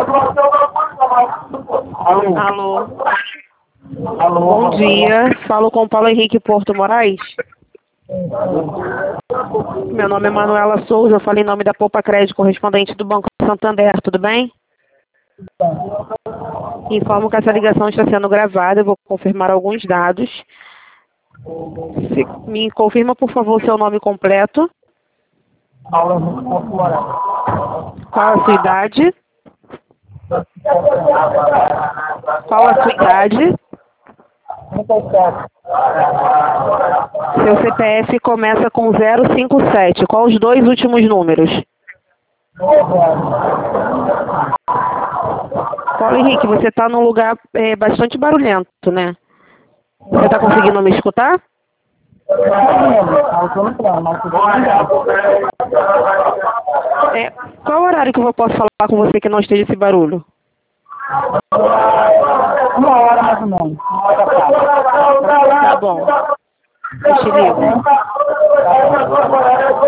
Alô? Alô? Alô? Bom dia. Falo com Paulo Henrique Porto Moraes. Meu nome é Manuela Souza. Eu falo em nome da Poupa Crédito, correspondente do Banco Santander. Tudo bem? Informo que essa ligação está sendo gravada. Eu vou confirmar alguns dados. Me confirma, por favor, seu nome completo. Paulo Henrique Porto Moraes. Qual a sua idade? Qual a sua idade? 37. Seu CPF começa com 057. Qual os dois últimos números? Paulo Henrique, você está num lugar bastante barulhento, né? Você está conseguindo me escutar? Qual horário que eu posso falar com você que não esteja esse barulho? 1 hora mais ou menos. 1 hora da tarde. Tá bom. Eu te ligo.